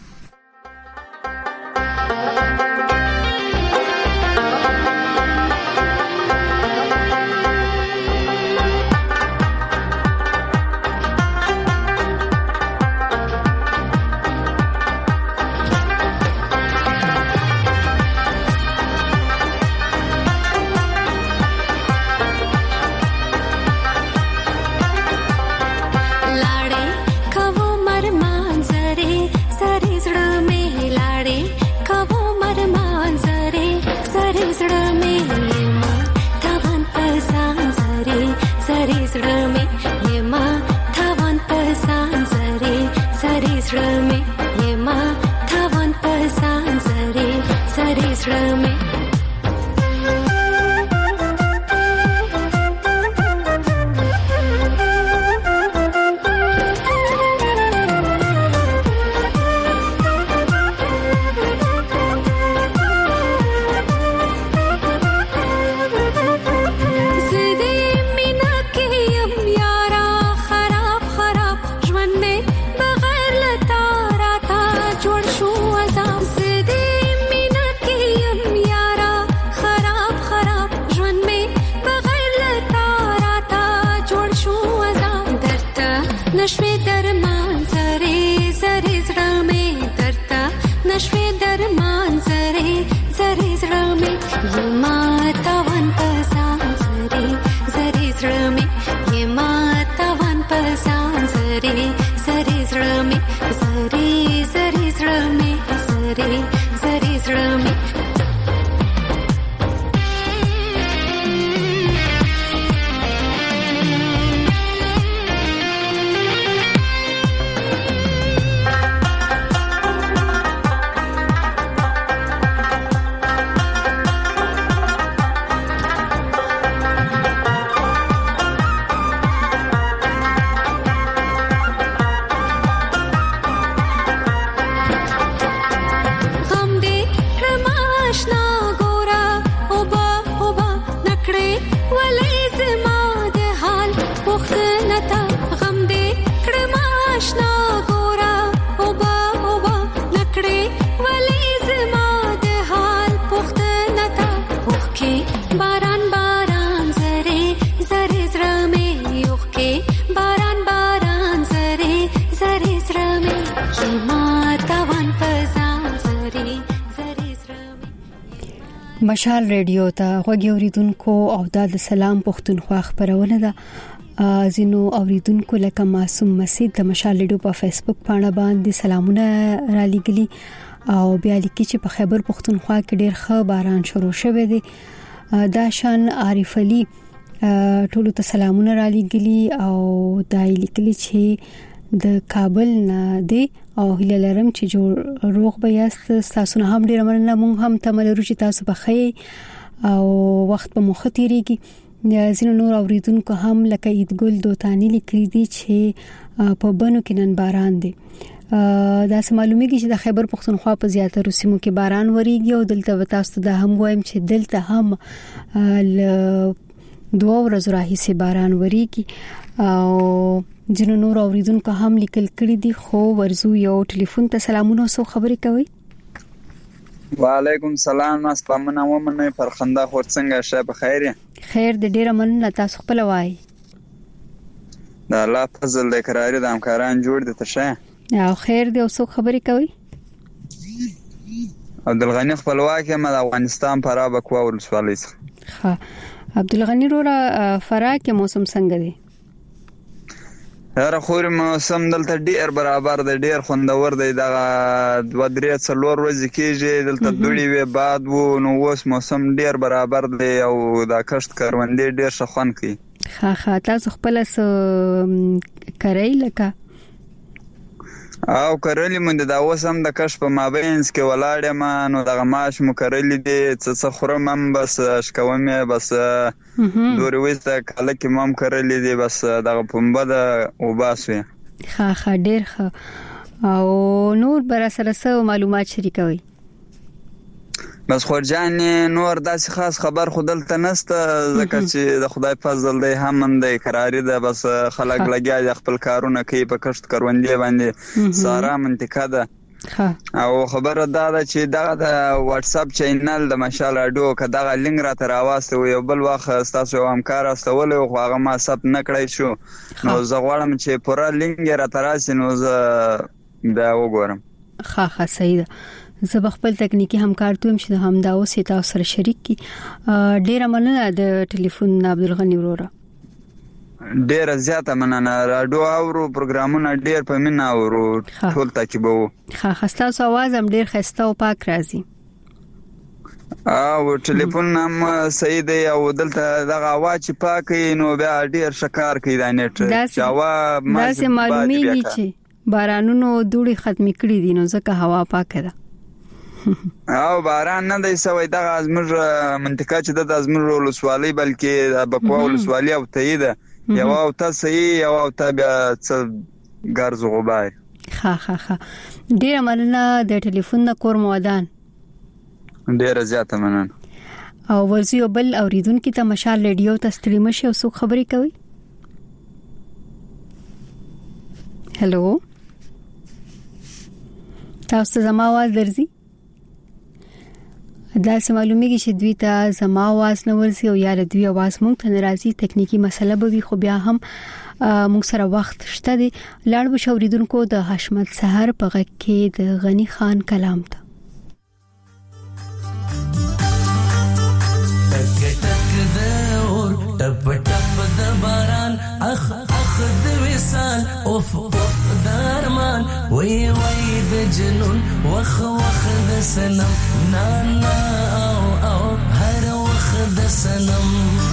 مشال ریډیو ته غوږی اوریدونکو او د سلام پښتونخوا خبرونه ده زینو اوریدونکو لکه معصوم مسید د مشال ریډیو په فیسبوک باندې باندې سلامونه را لګلی او بیا لیکي چې په خیبر پښتونخوا کې ډیر ښه باران شروع شوه دی دا شان عارف علي ټولو ته سلامونه را لګلی او دا لیکلی چې د کابل نه دی او هیله لرم چې جوړ روغ به یاست. تاسو نه هم ډیر مننه. مونږ هم تمل روچ تاسو په خې او وخت په مخ تیریږي. ځینو نور اوریدونکو هم لکه ایدګل دوتانی لیکلي دي چې په بنو کې نن باران دی. دا سم معلومیږي چې د خیبر پختونخوا په زیاتره سیمو کې باران وریږي او دلته تاسو ته هم وایم چې دلته هم دوه ورځې راهیسې باران وریږي او ځینو نور اوریدونکو هم لیکل کړي دي. خو ورزو یو ټلیفون ته سلامونه او خبرې کوي. وعلیکم سلام. اسپامنه ومنه پر خندا خور څنګه شه په خیر یې؟ خیر د ډیره مننه. تاسو خپل وای د الله فضل د قراری د همکاران جوړ دي ته شه او خیر دی. اوسو خبرې کوي. عبدالغنی خپلواک یم د افغانستان فراه بکوا ولسوالۍ څخه. ها عبدالغنی رورا فراه کې موسم څنګه دی؟ هر خور موسم دلته ډیر برابر دی، ډیر خوندور دی. دا 2-3 ورځې کېږي دلته دوړي وي باد وو، نو اوس موسم ډیر برابر دی او دا کښت کروندې ډیر ښه خوند کوي. ها تاسو خپل کرای لکه او کرلی مونږ دا اوس هم د کښ په مابینس کې ولاړ ما نو دغه ماش مو کرلی دي څه خورم هم بس شکوم بس دوري وسته کله کې مم کرلی دي بس دغه پمبه د وباسوي. ها ډیر ښه. او نور بر سره معلومات شریکوي. بس خورجان نور داسې خاص خبر خودلته نسته ځکه چې د خدای فضل دی هم دی قراری ده. بس خلک لګیا دي خپل کارونه کوي په کښت کروندې باندې سارا منطقه ده. او خبره دا ده چې دا د واتس اپ چینل د مشال اډو کدا لینک را تر اواسته یو بل وخت تاسو یو همکار استول او هغه ما سب نکړای شو نو زه غواړم چې پوره لینک را تراسي نو زه دا وګورم. ها صحیح ده. زه خپل تکنیکی همکار توم چې همدا اوس تاسو سره شریک کی. ډیره مننه د ټلیفون عبدالغنی ورورا. ډیره زیاته مننه. راډیو اورو پروګرامونه ډیر په مینا اورو ټول تعقیبو. تاسو आवाज هم ډیر خسته او پاک راځي. او ټلیفون هم صحیح دی او دلته دغه आवाज چې پاکي نو بیا ډیر شکار کوي دا نت جواب ما سه معلومیږي چې بارانونو دوړي ختم کړي دي نو ځکه هوا پاکه ده. او باران نه دی سوی دغه ازمر منطقه چې د ازمر ولسوالۍ بلکې د بکوا ولسوالۍ او تایید یو او تاسو یو او تابع څ ګرځ غوبای. ها ډیر مننه د ټلیفون د کور مودان. ډیر زیاته مننه. او ورزیو بل اوریدونکو ته مشال ریډیو ته ستړي مشه او څوک خبرې کوي. هالو تاسو زما आवाज درځي؟ دا سم معلومیږي چې دوی ته زما आवाज نه ورسي او یا له دوی आवाज مونږ ته ناراضي تکنیکی مسله به وي خو بیا هم مونږ سره وخت شته دي. لاړ به شوریدونکو د حشمت سحر په غږ کې د غنی خان کلام ته. ټپ ټپ د باران اخ د وصال اوف درمان وی د جنون وخ د سنم نا او هر وخ د سنم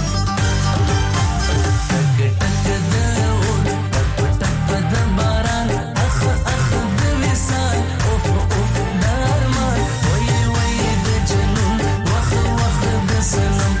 ټک ټک د ټپ د باران اخ د وصال اوف درمان وی د جنون وخ د سنم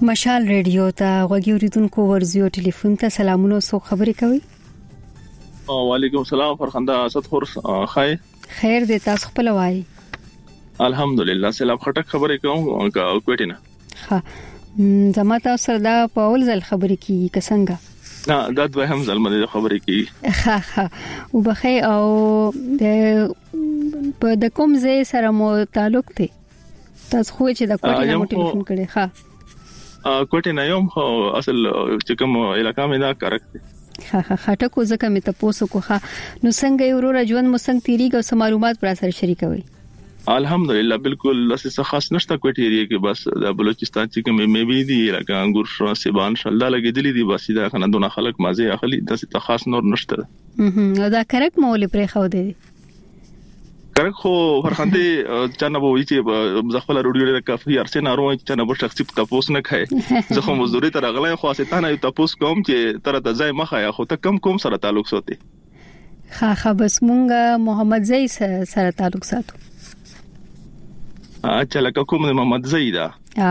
مشال ریډیو ته غوږی اوریدونکو ورزيو ټلیفون ته سلامونه سو خبرې کوي. وعلیکم السلام فرخنده اسد خور خای خیر دې تاسو خپل وای. الحمدلله سلام خټک خبرې کوم کوټینا. ها زما تاسو سره دا په اول ځل خبرې کی کسنګا. نه دا دوهم ځل مې خبرې کی. ها وبخې او د کوم ځای سره مو تعلق دی؟ تاسو خو چې د کوټې نو ټلیفون کړی. ها کوټې نه یم خو اصل چې کوم علاقې مې دا کارک دی. ها خټکو ځکه مې تاسو کوخه نو څنګه یو ورو ژوند مو څنګه تیریږي او سم معلومات پر سره شریکوي. الحمدلله بالکل لاسه خاص نشته کوټې ایریا کې بس د بلوچستان چې کوم مې بي دي لکه انګور شو سیبان شلدا لګېدلې دي بس دا کنه دونه خلک مازه اخلي د څه خاص نور نشته. دا کرک مولې پرې خو دی کرک خو فرخنده چانه وې چې مزخفل روډیو له کافي ارسه نارو چې نه به شخصي تاسو نه خای زه خو مزدوري تر غلای خو ستانه تاسو کوم چې تر د ځای مخه یا خو ته کوم سره تعلق ساتي. ها بس مونږه محمد زئی سره تعلق ساتو. اچھا لکه کوم محمد زئی دا.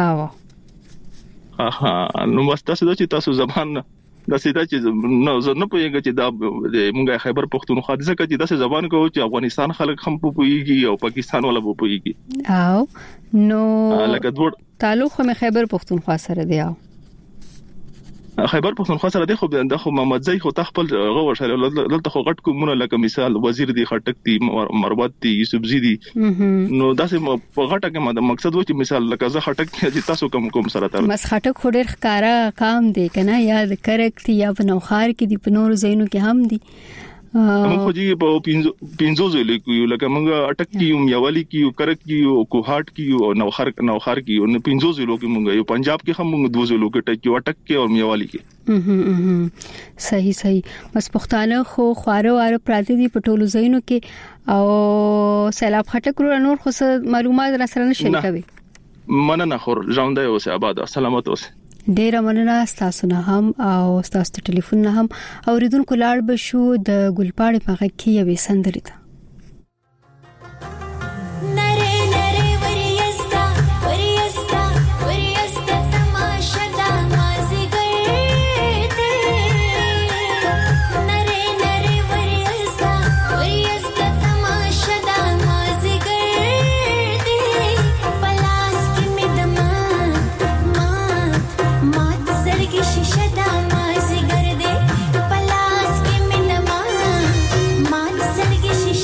نو مستاسو چې تاسو زبان د سیدا چې نو زه نه پوهیږم چې دا مونږه خیبر پختونخوا د ځکه چې د زبان کو چې افغانستان خلک هم پوهیږي او پاکستان ولا پوهیږي او نو لکه دوړ تعلق هم خیبر پختونخوا سره دی. خیبر پختونخوا سره دی خو د محمد زئی خو تخپل غوړ شل دلته خو غټ کومونه لکه مثال وزیر دی خټک دی مربوط دی یوسف زی دی نو داسې په غټه کې مقصد و چې مثال لکه زه خټک چې تاسو کوم سره تر مس خټک خو ډېر ښکارا کام دی کنه یا د کرک دی یا په نوخار کې دی په نور زینو کې هم دی. موږ خو چې په پینځو ځلې کیو لکه موږ اٹک کیو میوالي کیو کرک کیو کوهات کیو او نوخار کیو نو پینځو ځلو کې موږ یو پنجاب کې هم موږ دوه ځلو کې ټکیو اٹک کې او میوالي کې. صحیح بس پښتانه خو خواره پراته دي په ټولو ځایونو کې او سیلاب خټک نور خو معلومات را سره شریکوي. مننه خور ژوندۍ اوسه آباد سلامت اوسه. ډیر مننه تاسو نه هم او تاسو ټلیفون نه هم اوریدونکو لاړ بشو د ګلپاړې په غږ کې یوې سندرې ته. शीशा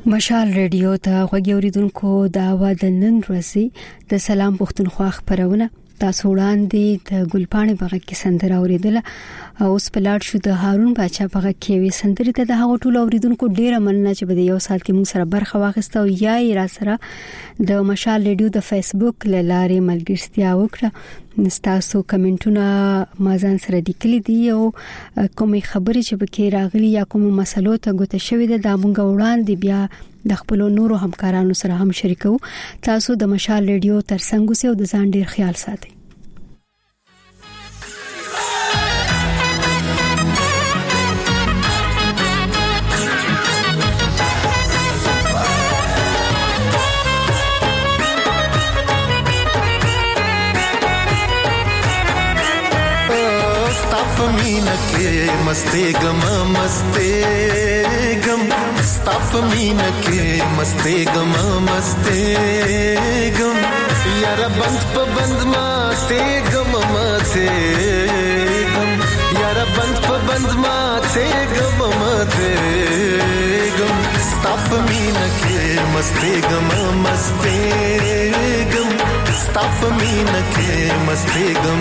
مشال ریډیو ته غوږی اوریدونکو دا و د نن ورځې د سلام پښتونخوا خبرونه تاسو وړاندې د ګلپاڼې بغه کې سندره اوریدله او اوس په لاړ شو د هارون باچا بغه کې وی سندري ته د هغه ټولو اوریدونکو ډیره مننه چې بده یو سال کې موږ سره برخه واخیسته او یا را سره د مشال ریډیو د فیسبوک لارې ملګرتیا وکړه تاسو کمنټونه مازن سره لیکلي دي او کومې خبرې چې بکې راغلي یا کوم مسلو ته غوته شوې ده د موږ وړاندې بیا د خپل نورو همکارانو سره هم شریکو. تاسو د مشال ریډیو ترڅنګ اوسئ او د ځان ډیر خیال ساتئ. मीना के मस्ते गम स्ताफ मीना के मस्ते गम यार बंद प बंद माते गम माते गम यार बंद प बंद माते गम माते गम स्ताफ मीना के मस्ते गम स्ताफ मीना के मस्ते गम